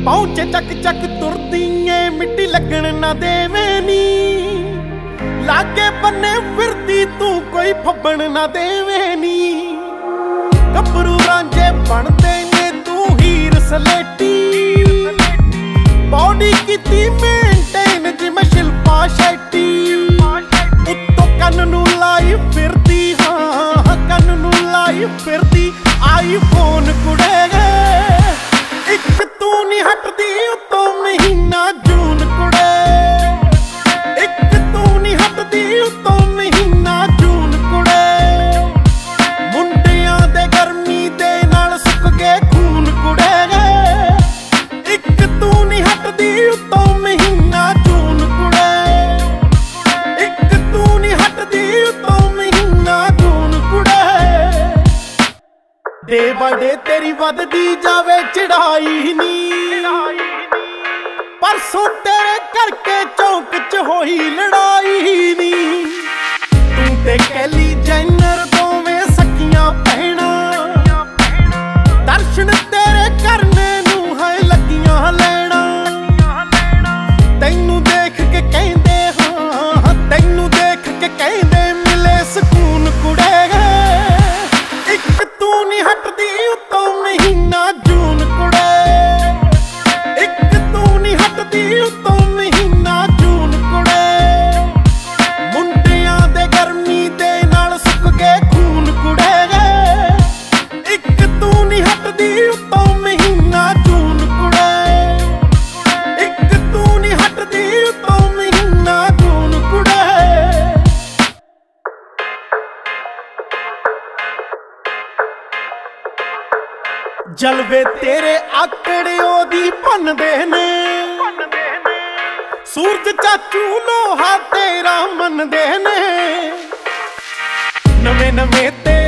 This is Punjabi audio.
ਪਹੁੰਚੇ ਚੱਕ ਚੱਕ ਤੁਰਦੀ ਏ ਮਿੱਟੀ ਲੱਗਣ ਨਾ ਦੇਵੇਂ ਨੀ ਲਾਗੇ ਬੰਨੇ ਫਿਰਦੀ ਤੂੰ ਕੋਈ ਫੱਬਣ ਨਾ ਦੇਵੇਂ ਨੀ ਗੱਭਰੂ ਰਾਂਝੇ ਬਣਦੇ ਨੇ ਤੂੰ ਹੀਰ ਸਲੇਟੀ ਬੌਡੀ ਕੀਤੀ ਮੇਨਟੇਨ ਜਿਵੇਂ ਸ਼ਿਲਪਾ ਸ਼ੈਟੀ ਉੱਤੋਂ ਕੰਨ ਨੂੰ ਲਾਈ ਫਿਰਦੀ ਹਾਂ ਕੰਨ ਨੂੰ ਲਾਈ ਫਿਰਦੀ ਆਈਫੋਨ ਕੁੜੇ ਇੱਕ ਤੂੰ ਨੀ ਹਟਦੀ ਉੱਤੋਂ ਮਹੀਨਾ ਜੂਨ ਕੁੜੇ ਇੱਕ ਤੂੰ ਨੀ ਹਟਦੀ ਉੱਤੋਂ ਮਹੀਨਾ ਜੂਨ ਕੁੜੇ ਮੁੰਡਿਆਂ ਦੇ ਗਰਮੀ ਦੇ ਨਾਲ ਸੁੱਕ ਗਏ ਖੂਨ ਕੁੜੇ ਇੱਕ ਤੂੰ ਨੀ ਹਟਦੀ ਉੱਤੋਂ ਮਹੀਨਾ ਜੂਨ ਕੁੜੇ ਇੱਕ ਤੂੰ ਨੀ ਹਟਦੀ ਉੱਤੋਂ ਮਹੀਨਾ ਜੂਨ ਕੁੜੇ ਡੇ ਬਾਏ ਡੇ ਤੇਰੀ ਵੱਧਦੀ ਜਾਵੇ ਚੜਾਈ ਨੀ ਪਰਸੋਂ ਤੇਰੇ ਕਰਕੇ ਚੌਂਕ 'ਚ ਹੋਈ ਲੜਾਈ ਨੀ ਤੂੰ ਤੇ ਕੈਲੀ ਜੈਨਰ ਦੋਵੇਂ ਸਕੀਆਂ ਭੈਣਾਂ ਦਰਸ਼ਨ ਤੇਰੇ ਕਰਨੇ ਨੂੰ ਹੈ ਲੱਗੀਆਂ ਲੈਣਾ ਤੈਨੂੰ ਦੇਖ ਕੇ ਕਹਿੰਦੇ ਹਾਂ ਤੈਨੂੰ ਦੇਖ ਕੇ ਕਹਿੰਦੇ ਮਿਲੇ ਸਕੂਨ ਕੁੜੇ ਇੱਕ ਤੂੰ ਨੀ ਹਟਦੀ ਉੱਤੋਂ ਮਹੀਨਾ ਜੂਨ ਕੁੜੇ ਇੱਕ ਤੂੰ ਨੀ ਹਟਦੀ ਉੱਤੋਂ ਮਹੀਨਾ ਜੂਨ ਕੁੜੇ ਮੁੰਡਿਆਂ ਦੇ ਗਰਮੀ ਦੇ ਨਾਲ ਸੁੱਕ ਗਏ ਖੂਨ ਕੁੜੇ ਇੱਕ ਤੂੰ ਨੀ ਹਟਦੀ ਉੱਤੋਂ ਮਹੀਨਾ ਜੂਨ ਕੁੜੇ ਇੱਕ ਤੂੰ ਨੀ ਹਟਦੀ ਉੱਤੋਂ ਮਹੀਨਾ ਜੂਨ ਕੁੜੇ ਜਲਵੇ ਤੇਰੇ ਆਕੜੇ ਉਹਦੀ ਭੰਨਦੇ ਨੇ ਸੂਰਜ ਚਾਚੂ ਲੋਹਾ ਤੇਰਾ ਮੰਨਦੇ ਨੇ ਨਵੇਂ ਨਵੇਂ ਤੇ